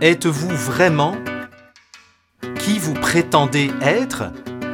Êtes-vous vraiment qui vous prétendez être ?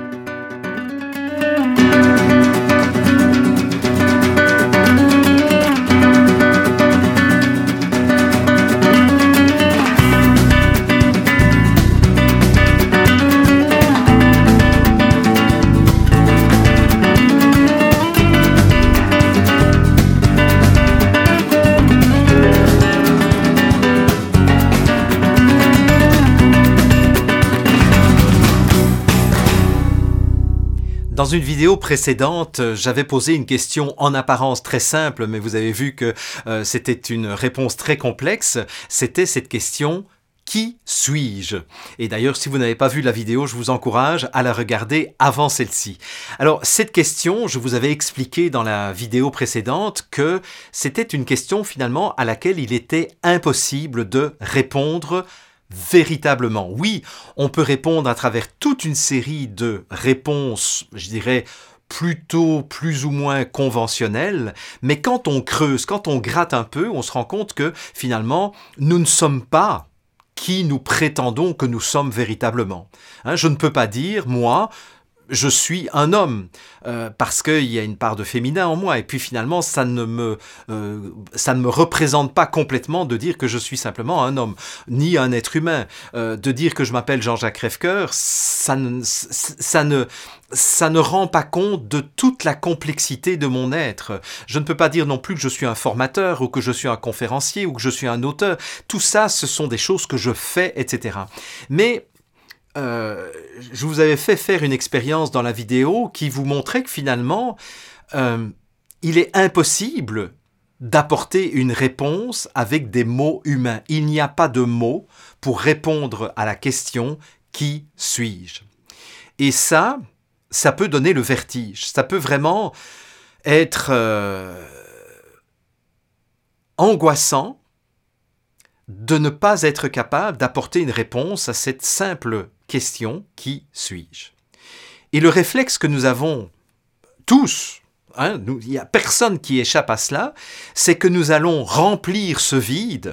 Dans une vidéo précédente, j'avais posé une question en apparence très simple, mais vous avez vu que c'était une réponse très complexe. C'était cette question « Qui suis-je » Et d'ailleurs, si vous n'avez pas vu la vidéo, je vous encourage à la regarder avant celle-ci. Alors, cette question, je vous avais expliqué dans la vidéo précédente que c'était une question finalement à laquelle il était impossible de répondre véritablement. Oui, on peut répondre à travers toute une série de réponses, je dirais, plutôt plus ou moins conventionnelles, mais quand on creuse, quand on gratte un peu, on se rend compte que finalement, nous ne sommes pas qui nous prétendons que nous sommes véritablement. Je ne peux pas dire, moi, je suis un homme, parce qu'il y a une part de féminin en moi, et puis finalement, ça ne me représente pas complètement de dire que je suis simplement un homme, ni un être humain. De dire que je m'appelle Jean-Jacques Crèvecoeur, ça ne rend pas compte de toute la complexité de mon être. Je ne peux pas dire non plus que je suis un formateur, ou que je suis un conférencier, ou que je suis un auteur. Tout ça, ce sont des choses que je fais, etc. Mais je vous avais fait faire une expérience dans la vidéo qui vous montrait que finalement, il est impossible d'apporter une réponse avec des mots humains. Il n'y a pas de mots pour répondre à la question « Qui suis-je » Et ça peut donner le vertige. Ça peut vraiment être angoissant de ne pas être capable d'apporter une réponse à cette simple question « Qui suis-je » Et le réflexe que nous avons tous, il n'y a personne qui échappe à cela, c'est que nous allons remplir ce vide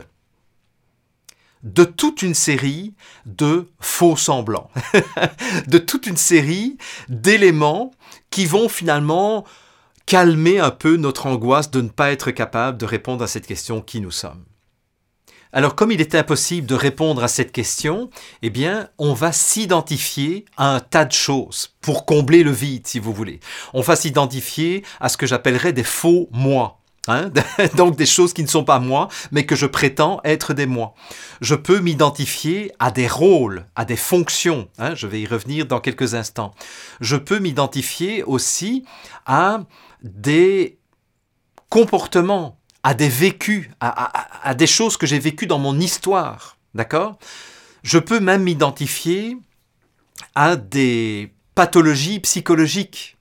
de toute une série de faux semblants, de toute une série d'éléments qui vont finalement calmer un peu notre angoisse de ne pas être capable de répondre à cette question « Qui nous sommes ?» Alors, comme il est impossible de répondre à cette question, eh bien, on va s'identifier à un tas de choses pour combler le vide, si vous voulez. On va s'identifier à ce que j'appellerais des faux moi. Donc des choses qui ne sont pas moi, mais que je prétends être des moi. Je peux m'identifier à des rôles, à des fonctions. Je vais y revenir dans quelques instants. Je peux m'identifier aussi à des comportements, à des vécus, à des choses que j'ai vécues dans mon histoire, d'accord ? Je peux même m'identifier à des pathologies psychologiques.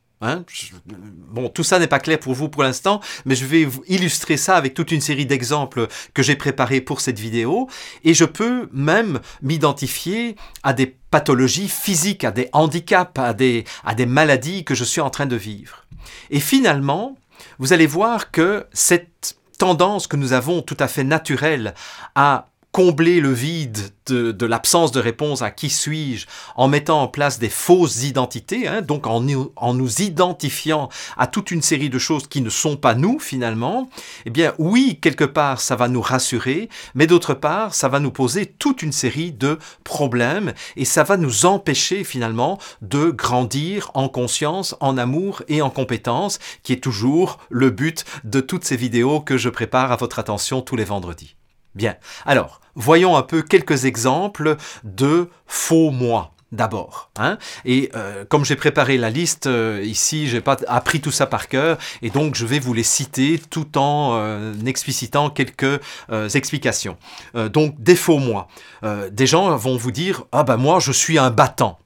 Bon, tout ça n'est pas clair pour vous pour l'instant, mais je vais vous illustrer ça avec toute une série d'exemples que j'ai préparés pour cette vidéo, et je peux même m'identifier à des pathologies physiques, à des handicaps, à des maladies que je suis en train de vivre. Et finalement, vous allez voir que cette tendance que nous avons tout à fait naturelle à combler le vide de l'absence de réponse à qui suis-je en mettant en place des fausses identités, donc en nous identifiant à toute une série de choses qui ne sont pas nous finalement, eh bien oui, quelque part ça va nous rassurer, mais d'autre part ça va nous poser toute une série de problèmes et ça va nous empêcher finalement de grandir en conscience, en amour et en compétence, qui est toujours le but de toutes ces vidéos que je prépare à votre attention tous les vendredis. Bien, alors, voyons un peu quelques exemples de faux moi, d'abord. Et comme j'ai préparé la liste ici, je n'ai pas appris tout ça par cœur, et donc je vais vous les citer tout en explicitant quelques explications. Donc, des faux moi. Des gens vont vous dire « Ah ben moi, je suis un battant.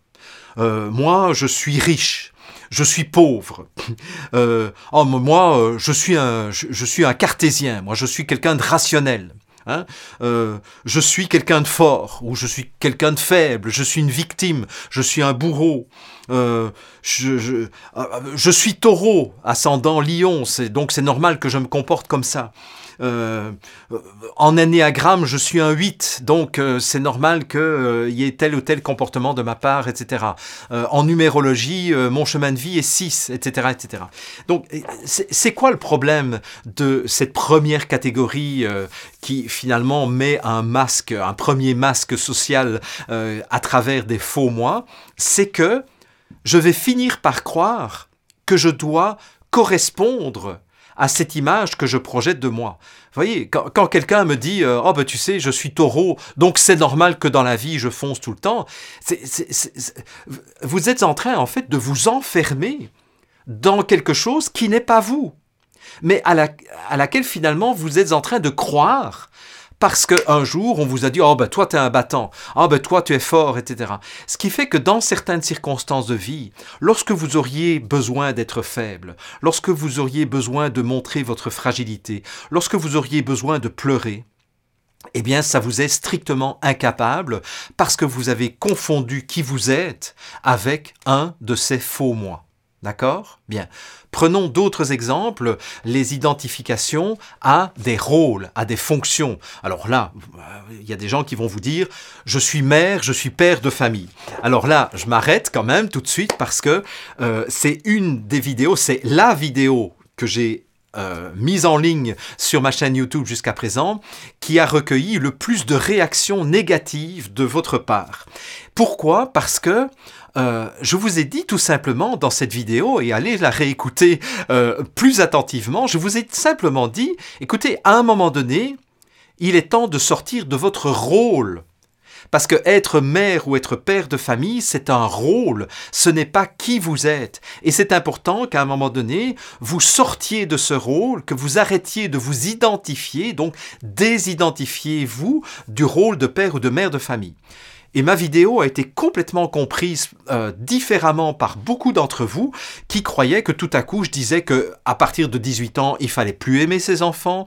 Moi, je suis riche. » Je suis pauvre. Moi, je suis un cartésien. Moi, je suis quelqu'un de rationnel. Je suis quelqu'un de fort, ou je suis quelqu'un de faible, je suis une victime, je suis un bourreau, je suis taureau, ascendant lion, donc c'est normal que je me comporte comme ça. en ennéagramme, je suis un 8, donc c'est normal qu'il y ait tel ou tel comportement de ma part, etc. En numérologie, mon chemin de vie est 6, etc., etc. Donc, c'est quoi le problème de cette première catégorie qui finalement met un masque, un premier masque social à travers des faux moi? C'est que je vais finir par croire que je dois correspondre à cette image que je projette de moi. Vous voyez, quand quelqu'un me dit « Oh ben tu sais, je suis taureau, donc c'est normal que dans la vie je fonce tout le temps », vous êtes en train en fait de vous enfermer dans quelque chose qui n'est pas vous, mais à laquelle finalement vous êtes en train de croire parce qu'un jour, on vous a dit « Oh, ben toi, tu es un battant. Oh, ben toi, tu es fort, etc. » Ce qui fait que dans certaines circonstances de vie, lorsque vous auriez besoin d'être faible, lorsque vous auriez besoin de montrer votre fragilité, lorsque vous auriez besoin de pleurer, eh bien, ça vous est strictement incapable parce que vous avez confondu qui vous êtes avec un de ces faux moi. D'accord ? Bien. Prenons d'autres exemples, les identifications à des rôles, à des fonctions. Alors là, il y a des gens qui vont vous dire « je suis mère, je suis père de famille ». Alors là, je m'arrête quand même tout de suite parce que c'est une des vidéos, c'est la vidéo que j'ai mise en ligne sur ma chaîne YouTube jusqu'à présent, qui a recueilli le plus de réactions négatives de votre part. Pourquoi ? Parce que je vous ai dit tout simplement dans cette vidéo, et allez la réécouter plus attentivement, je vous ai simplement dit, écoutez, à un moment donné, il est temps de sortir de votre rôle. Parce que être mère ou être père de famille, c'est un rôle, ce n'est pas qui vous êtes. Et c'est important qu'à un moment donné, vous sortiez de ce rôle, que vous arrêtiez de vous identifier, donc désidentifiez-vous du rôle de père ou de mère de famille. Et ma vidéo a été complètement comprise différemment par beaucoup d'entre vous qui croyaient que tout à coup je disais que à partir de 18 ans, il fallait plus aimer ses enfants,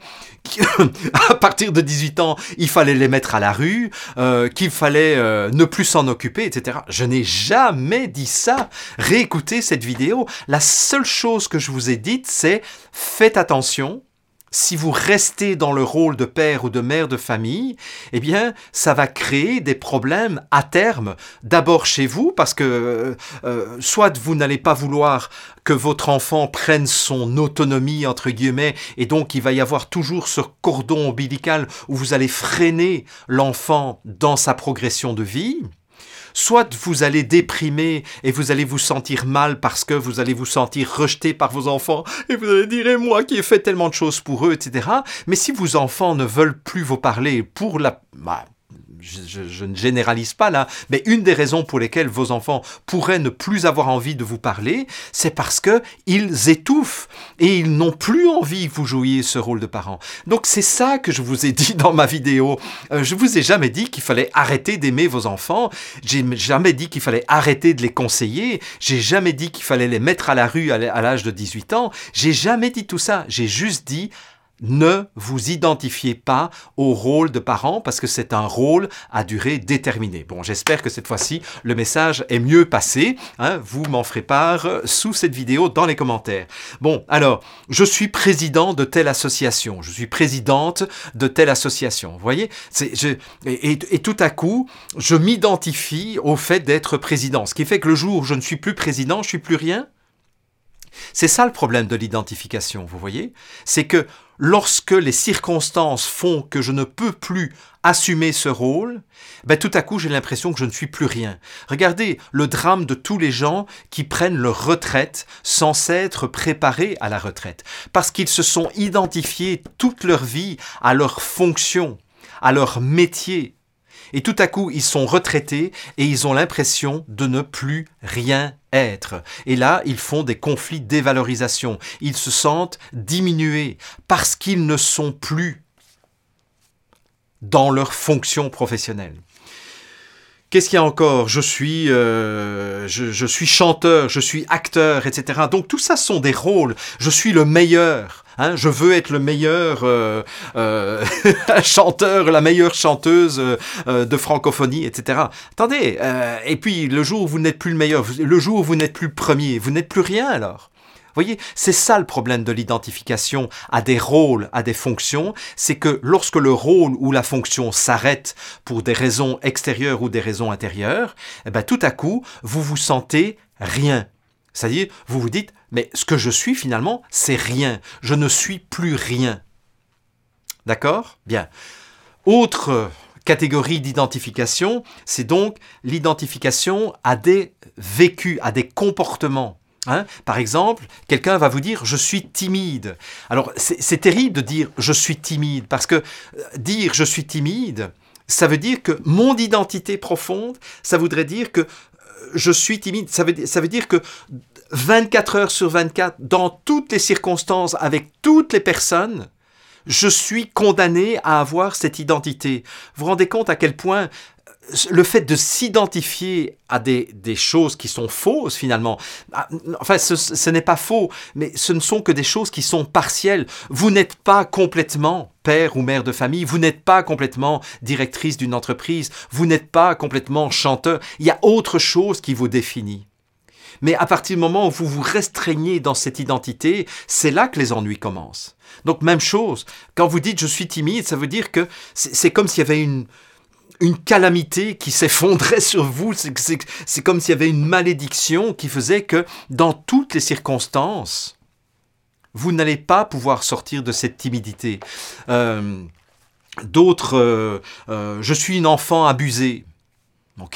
à partir de 18 ans, il fallait les mettre à la rue, qu'il fallait ne plus s'en occuper, etc. Je n'ai jamais dit ça. Réécoutez cette vidéo. La seule chose que je vous ai dite, c'est faites attention. Si vous restez dans le rôle de père ou de mère de famille, eh bien, ça va créer des problèmes à terme. D'abord chez vous, parce que soit vous n'allez pas vouloir que votre enfant prenne son autonomie, entre guillemets, et donc il va y avoir toujours ce cordon ombilical où vous allez freiner l'enfant dans sa progression de vie. Soit vous allez déprimer et vous allez vous sentir mal parce que vous allez vous sentir rejeté par vos enfants et vous allez dire « et moi qui ai fait tellement de choses pour eux, etc. » Mais si vos enfants ne veulent plus vous parler pour la... Je ne généralise pas là, mais une des raisons pour lesquelles vos enfants pourraient ne plus avoir envie de vous parler, c'est parce qu'ils étouffent et ils n'ont plus envie que vous jouiez ce rôle de parent. Donc c'est ça que je vous ai dit dans ma vidéo. Je vous ai jamais dit qu'il fallait arrêter d'aimer vos enfants, j'ai jamais dit qu'il fallait arrêter de les conseiller, j'ai jamais dit qu'il fallait les mettre à la rue à l'âge de 18 ans, j'ai jamais dit tout ça, j'ai juste dit ne vous identifiez pas au rôle de parent parce que c'est un rôle à durée déterminée. Bon, j'espère que cette fois-ci, le message est mieux passé. Vous m'en ferez part sous cette vidéo dans les commentaires. Bon, alors, je suis président de telle association. Je suis présidente de telle association. Vous voyez et tout à coup, je m'identifie au fait d'être président. Ce qui fait que le jour où je ne suis plus président, je suis plus rien. C'est ça le problème de l'identification, vous voyez? C'est que lorsque les circonstances font que je ne peux plus assumer ce rôle, tout à coup j'ai l'impression que je ne suis plus rien. Regardez le drame de tous les gens qui prennent leur retraite sans s'être préparés à la retraite, parce qu'ils se sont identifiés toute leur vie à leur fonction, à leur métier. Et tout à coup, ils sont retraités et ils ont l'impression de ne plus rien être. Et là, ils font des conflits de dévalorisation. Ils se sentent diminués parce qu'ils ne sont plus dans leur fonction professionnelle. Qu'est-ce qu'il y a encore ? Je suis chanteur, je suis acteur, etc. Donc tout ça sont des rôles. Je suis le meilleur. Je veux être le meilleur chanteur, la meilleure chanteuse de francophonie, etc. Attendez, et puis le jour où vous n'êtes plus le meilleur, le jour où vous n'êtes plus le premier, vous n'êtes plus rien alors. Voyez, c'est ça le problème de l'identification à des rôles, à des fonctions, c'est que lorsque le rôle ou la fonction s'arrête pour des raisons extérieures ou des raisons intérieures, eh ben, tout à coup, vous vous sentez rien. C'est-à-dire, vous vous dites, mais ce que je suis finalement, c'est rien. Je ne suis plus rien. D'accord ? Bien. Autre catégorie d'identification, c'est donc l'identification à des vécus, à des comportements. Par exemple, quelqu'un va vous dire « je suis timide ». Alors, c'est terrible de dire « je suis timide » parce que dire « je suis timide », ça veut dire que mon identité profonde, ça voudrait dire que je suis timide. Ça veut dire que 24 heures sur 24, dans toutes les circonstances, avec toutes les personnes, je suis condamné à avoir cette identité. Vous vous rendez compte à quel point le fait de s'identifier à des choses qui sont fausses finalement, enfin ce n'est pas faux, mais ce ne sont que des choses qui sont partielles. Vous n'êtes pas complètement père ou mère de famille, vous n'êtes pas complètement directrice d'une entreprise, vous n'êtes pas complètement chanteur. Il y a autre chose qui vous définit. Mais à partir du moment où vous vous restreignez dans cette identité, c'est là que les ennuis commencent. Donc même chose, quand vous dites « je suis timide », ça veut dire que c'est comme s'il y avait une calamité qui s'effondrait sur vous, c'est comme s'il y avait une malédiction qui faisait que dans toutes les circonstances, vous n'allez pas pouvoir sortir de cette timidité. D'autres, je suis une enfant abusée. Ok,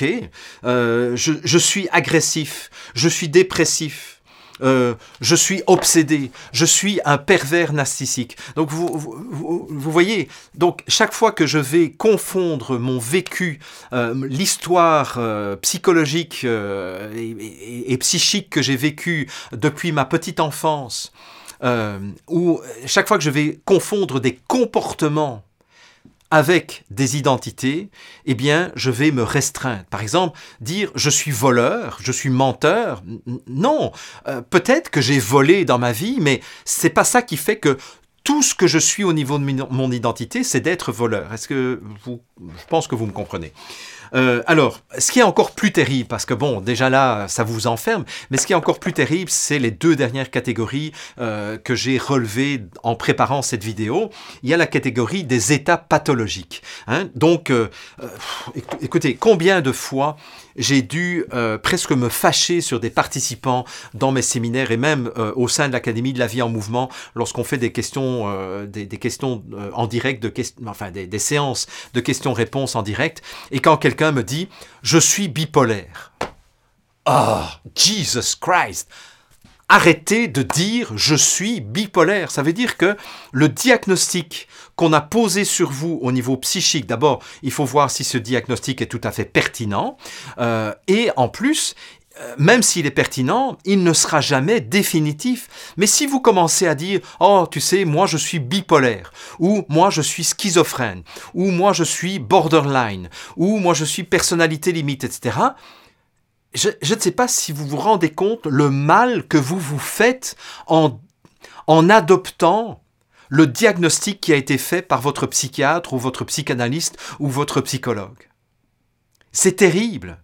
je suis agressif, je suis dépressif, je suis obsédé, je suis un pervers narcissique. Donc vous voyez, donc chaque fois que je vais confondre mon vécu, l'histoire psychologique et psychique que j'ai vécue depuis ma petite enfance, ou chaque fois que je vais confondre des comportements avec des identités, eh bien, je vais me restreindre. Par exemple, dire « je suis voleur, je suis menteur ». Non, peut-être que j'ai volé dans ma vie, mais c'est pas ça qui fait que tout ce que je suis au niveau de mon identité, c'est d'être voleur. Je pense que vous me comprenez. Alors, ce qui est encore plus terrible, parce que bon, déjà là, ça vous enferme, mais ce qui est encore plus terrible, c'est les deux dernières catégories que j'ai relevées en préparant cette vidéo. Il y a la catégorie des états pathologiques. Donc, écoutez, combien de fois j'ai dû presque me fâcher sur des participants dans mes séminaires et même au sein de l'Académie de la vie en mouvement lorsqu'on fait des questions, des questions en direct, des séances de questions-réponses en direct, et quand quelqu'un me dit « je suis bipolaire ». Oh, Jesus Christ! Arrêtez de dire « je suis bipolaire ». Ça veut dire que le diagnostic qu'on a posé sur vous au niveau psychique, d'abord, il faut voir si ce diagnostic est tout à fait pertinent. Et en plus, même s'il est pertinent, il ne sera jamais définitif. Mais si vous commencez à dire « oh, tu sais, moi je suis bipolaire » ou « moi je suis schizophrène » ou « moi je suis borderline » ou « moi je suis personnalité limite », etc., je ne sais pas si vous vous rendez compte le mal que vous vous faites en adoptant le diagnostic qui a été fait par votre psychiatre ou votre psychanalyste ou votre psychologue. C'est terrible.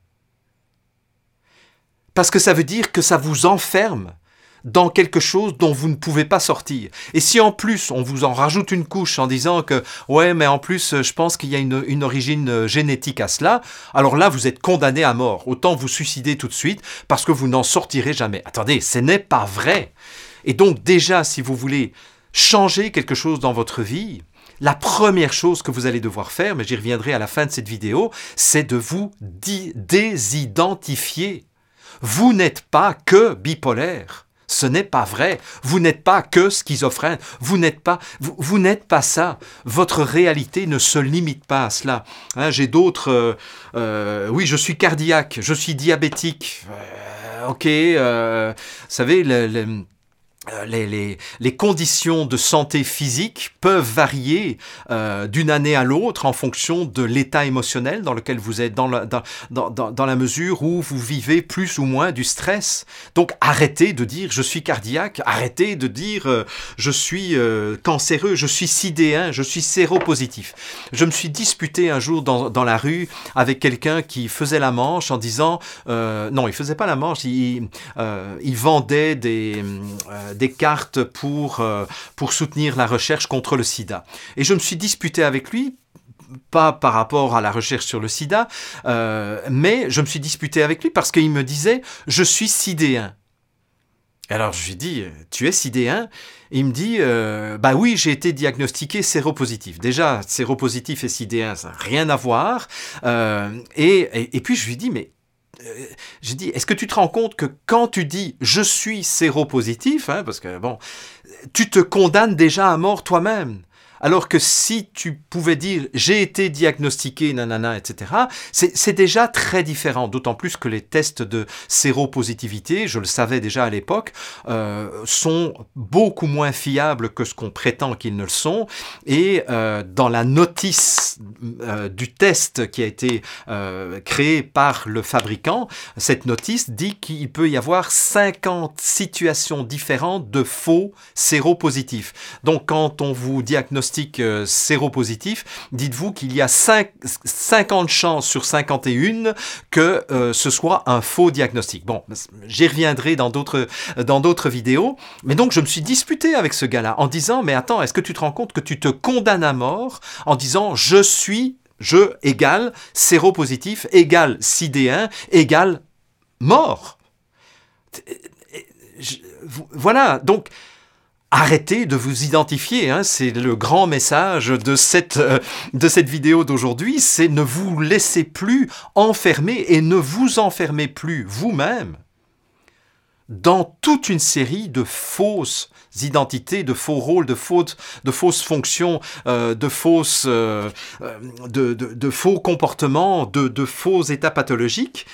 Parce que ça veut dire que ça vous enferme dans quelque chose dont vous ne pouvez pas sortir. Et si en plus on vous en rajoute une couche en disant que « ouais, mais en plus je pense qu'il y a une origine génétique à cela », alors là vous êtes condamné à mort. Autant vous suicider tout de suite parce que vous n'en sortirez jamais. Attendez, ce n'est pas vrai. Et donc déjà, si vous voulez changer quelque chose dans votre vie, la première chose que vous allez devoir faire, mais j'y reviendrai à la fin de cette vidéo, c'est de vous désidentifier. Vous n'êtes pas que bipolaire. Ce n'est pas vrai. Vous n'êtes pas que schizophrène. Vous n'êtes pas ça. Votre réalité ne se limite pas à cela. J'ai d'autres... oui, je suis cardiaque, je suis diabétique. Ok, vous savez... les conditions de santé physique peuvent varier d'une année à l'autre en fonction de l'état émotionnel dans lequel vous êtes, dans la mesure où vous vivez plus ou moins du stress. Donc arrêtez de dire « je suis cardiaque », arrêtez de dire « je suis cancéreux, je suis sidéen, je suis séropositif ». Je me suis disputé un jour dans la rue avec quelqu'un qui faisait la manche en disant non, il faisait pas la manche, il vendait des cartes pour soutenir la recherche contre le sida. Et je me suis disputé avec lui, pas par rapport à la recherche sur le sida, mais je me suis disputé avec lui parce qu'il me disait « je suis sidéen ». Alors je lui ai dit « tu es sidéen ?» Et il me dit « bah oui, j'ai été diagnostiqué séropositif ». Déjà, séropositif et sidéen, ça n'a rien à voir. Et puis je lui ai dit « mais j'ai dit, est-ce que tu te rends compte que quand tu dis « je suis séropositif », parce que bon, tu te condamnes déjà à mort toi-même. Alors que si tu pouvais dire « j'ai été diagnostiqué, nanana, etc. », c'est déjà très différent, d'autant plus que les tests de séropositivité, je le savais déjà à l'époque, sont beaucoup moins fiables que ce qu'on prétend qu'ils ne le sont. Et dans la notice du test qui a été créé par le fabricant, cette notice dit qu'il peut y avoir 50 situations différentes de faux séropositifs. Donc quand on vous diagnostique séropositif, dites-vous qu'il y a 50 chances sur 51 que ce soit un faux diagnostic. Bon, j'y reviendrai dans d'autres vidéos, mais donc je me suis disputé avec ce gars-là en disant, mais attends, est-ce que tu te rends compte que tu te condamnes à mort en disant je égale séropositif, égale sidéen, égale mort. Voilà, donc arrêtez de vous identifier, c'est le grand message de cette vidéo d'aujourd'hui, c'est ne vous laissez plus enfermer et ne vous enfermez plus vous-même dans toute une série de fausses identités, de faux rôles, de fausses fonctions, de faux comportements, de faux états pathologiques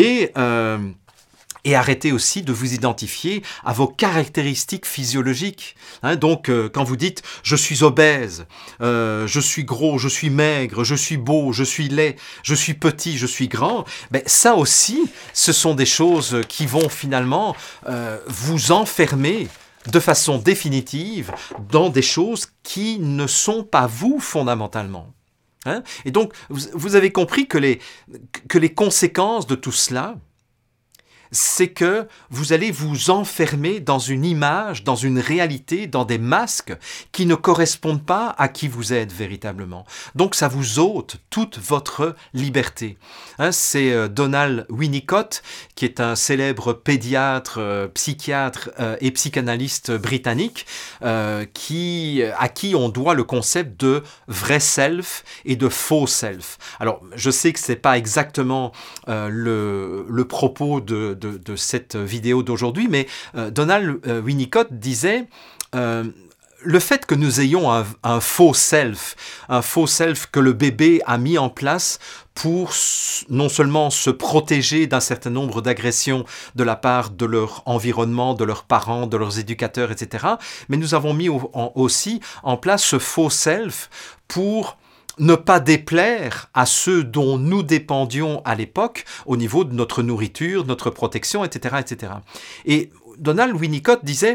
et arrêtez aussi de vous identifier à vos caractéristiques physiologiques. Donc, quand vous dites « je suis obèse, je suis gros, je suis maigre, je suis beau, je suis laid, je suis petit, je suis grand », ça aussi, ce sont des choses qui vont finalement vous enfermer de façon définitive dans des choses qui ne sont pas vous fondamentalement. Et donc, vous avez compris que les conséquences de tout cela, c'est que vous allez vous enfermer dans une image, dans une réalité, dans des masques qui ne correspondent pas à qui vous êtes véritablement. Donc ça vous ôte toute votre liberté. C'est Donald Winnicott, qui est un célèbre pédiatre, psychiatre et psychanalyste britannique, à qui on doit le concept de vrai self et de faux self. Alors, je sais que c'est pas exactement le propos de cette vidéo d'aujourd'hui, mais Donald Winnicott disait le fait que nous ayons un faux self que le bébé a mis en place pour non seulement se protéger d'un certain nombre d'agressions de la part de leur environnement, de leurs parents, de leurs éducateurs, etc., mais nous avons mis aussi en place ce faux self pour ne pas déplaire à ceux dont nous dépendions à l'époque au niveau de notre nourriture, notre protection, etc., etc. Et Donald Winnicott disait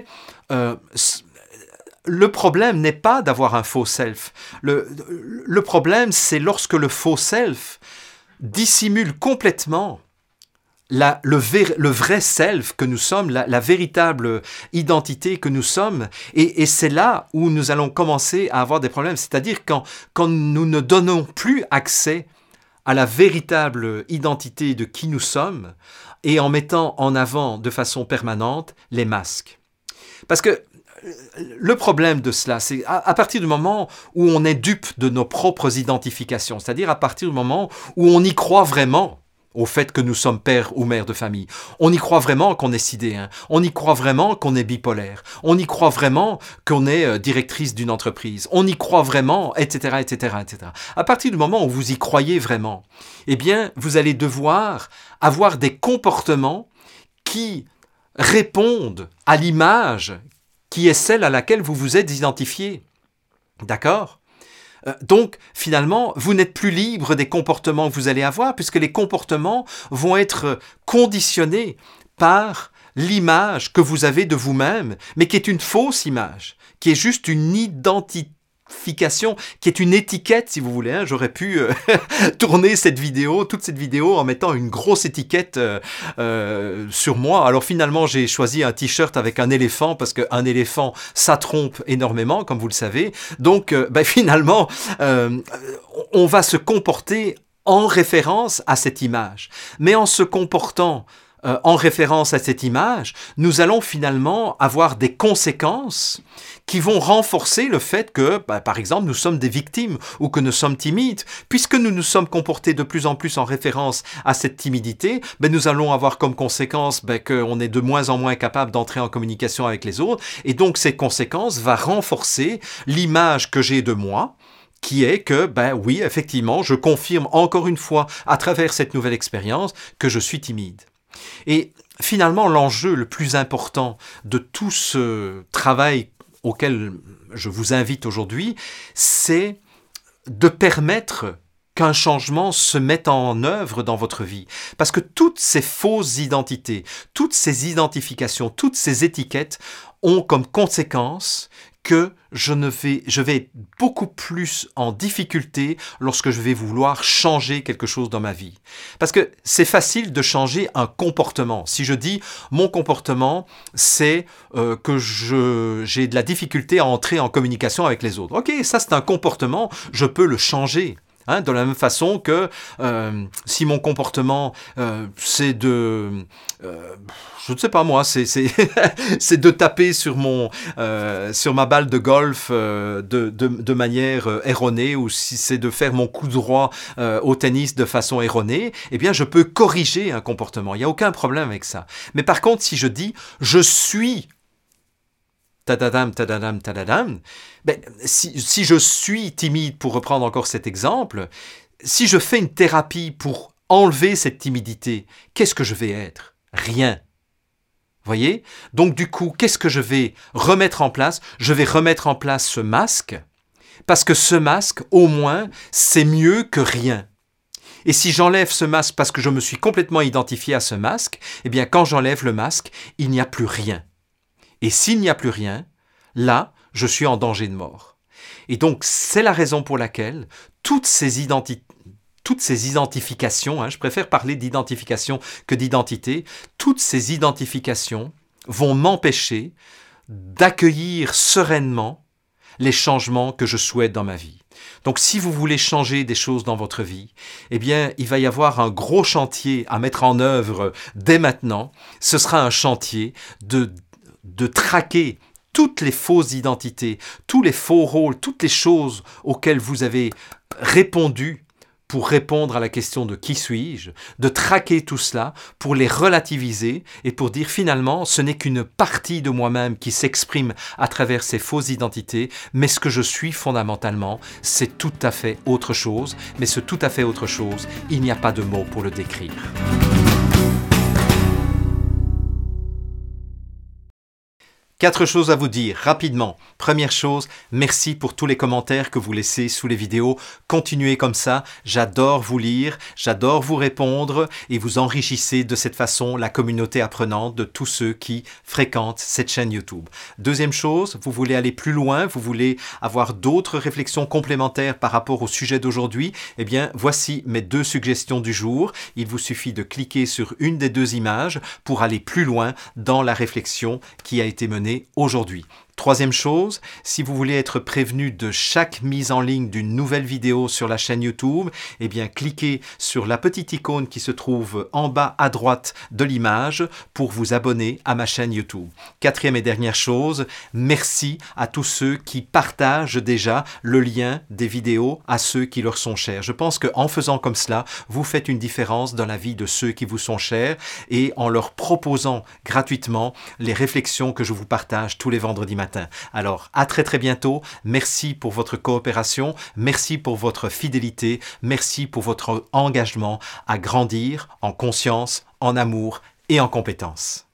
le problème n'est pas d'avoir un faux self. Le problème, c'est lorsque le faux self dissimule complètement le vrai self que nous sommes, la véritable identité que nous sommes, et c'est là où nous allons commencer à avoir des problèmes, c'est-à-dire quand nous ne donnons plus accès à la véritable identité de qui nous sommes, et en mettant en avant de façon permanente les masques. Parce que le problème de cela, c'est à partir du moment où on est dupe de nos propres identifications, c'est-à-dire à partir du moment où on y croit vraiment, au fait que nous sommes père ou mère de famille. On y croit vraiment qu'on est sidéen. On y croit vraiment qu'on est bipolaire. On y croit vraiment qu'on est directrice d'une entreprise. On y croit vraiment, etc., etc., etc. À partir du moment où vous y croyez vraiment, eh bien, vous allez devoir avoir des comportements qui répondent à l'image qui est celle à laquelle vous vous êtes identifié. D'accord ? Donc, finalement, vous n'êtes plus libre des comportements que vous allez avoir, puisque les comportements vont être conditionnés par l'image que vous avez de vous-même, mais qui est une fausse image, qui est juste une identification, qui est une étiquette, si vous voulez. Hein. J'aurais pu tourner toute cette vidéo, en mettant une grosse étiquette sur moi. Alors finalement, j'ai choisi un t-shirt avec un éléphant, parce qu'un éléphant, ça trompe énormément, comme vous le savez. Donc, finalement, on va se comporter en référence à cette image. Mais en se comportant en référence à cette image, nous allons finalement avoir des conséquences qui vont renforcer le fait que, par exemple, nous sommes des victimes ou que nous sommes timides. Puisque nous nous sommes comportés de plus en plus en référence à cette timidité, nous allons avoir comme conséquence qu'on est de moins en moins capable d'entrer en communication avec les autres. Et donc, cette conséquence va renforcer l'image que j'ai de moi, qui est que, oui, effectivement, je confirme encore une fois, à travers cette nouvelle expérience, que je suis timide. Et finalement, l'enjeu le plus important de tout ce travail auquel je vous invite aujourd'hui, c'est de permettre qu'un changement se mette en œuvre dans votre vie. Parce que toutes ces fausses identités, toutes ces identifications, toutes ces étiquettes ont comme conséquence que je vais être beaucoup plus en difficulté lorsque je vais vouloir changer quelque chose dans ma vie. Parce que c'est facile de changer un comportement. Si je dis mon comportement, c'est que j'ai de la difficulté à entrer en communication avec les autres. Ok, ça c'est un comportement, je peux le changer. Hein, de la même façon que si mon comportement c'est de je ne sais pas moi, c'est de taper sur ma balle de golf de manière erronée, ou si c'est de faire mon coup droit au tennis de façon erronée, eh bien je peux corriger un comportement. Il n'y a aucun problème avec ça. Mais par contre, si je dis je suis tadadam, tadadam, tadadam, si je suis timide, pour reprendre encore cet exemple, si je fais une thérapie pour enlever cette timidité, qu'est-ce que je vais être ? Rien. Voyez ? Donc du coup, qu'est-ce que je vais remettre en place ? Je vais remettre en place ce masque, parce que ce masque, au moins, c'est mieux que rien. Et si j'enlève ce masque parce que je me suis complètement identifié à ce masque, eh bien quand j'enlève le masque, il n'y a plus rien. Et s'il n'y a plus rien, là, je suis en danger de mort. Et donc, c'est la raison pour laquelle toutes ces identifications, je préfère parler d'identification que d'identité, toutes ces identifications vont m'empêcher d'accueillir sereinement les changements que je souhaite dans ma vie. Donc, si vous voulez changer des choses dans votre vie, eh bien, il va y avoir un gros chantier à mettre en œuvre dès maintenant. Ce sera un chantier de traquer toutes les fausses identités, tous les faux rôles, toutes les choses auxquelles vous avez répondu pour répondre à la question de qui suis-je, de traquer tout cela pour les relativiser et pour dire finalement ce n'est qu'une partie de moi-même qui s'exprime à travers ces fausses identités, mais ce que je suis fondamentalement, c'est tout à fait autre chose, mais ce tout à fait autre chose, il n'y a pas de mots pour le décrire. 4 choses à vous dire, rapidement. Première chose, merci pour tous les commentaires que vous laissez sous les vidéos. Continuez comme ça, j'adore vous lire, j'adore vous répondre et vous enrichissez de cette façon la communauté apprenante de tous ceux qui fréquentent cette chaîne YouTube. Deuxième chose, vous voulez aller plus loin, vous voulez avoir d'autres réflexions complémentaires par rapport au sujet d'aujourd'hui, eh bien voici mes 2 suggestions du jour. Il vous suffit de cliquer sur une des 2 images pour aller plus loin dans la réflexion qui a été menée aujourd'hui. Troisième chose, si vous voulez être prévenu de chaque mise en ligne d'une nouvelle vidéo sur la chaîne YouTube, eh bien cliquez sur la petite icône qui se trouve en bas à droite de l'image pour vous abonner à ma chaîne YouTube. Quatrième et dernière chose, merci à tous ceux qui partagent déjà le lien des vidéos à ceux qui leur sont chers. Je pense qu'en faisant comme cela, vous faites une différence dans la vie de ceux qui vous sont chers et en leur proposant gratuitement les réflexions que je vous partage tous les vendredis matins. Alors, à très très bientôt. Merci pour votre coopération, merci pour votre fidélité, merci pour votre engagement à grandir en conscience, en amour et en compétence.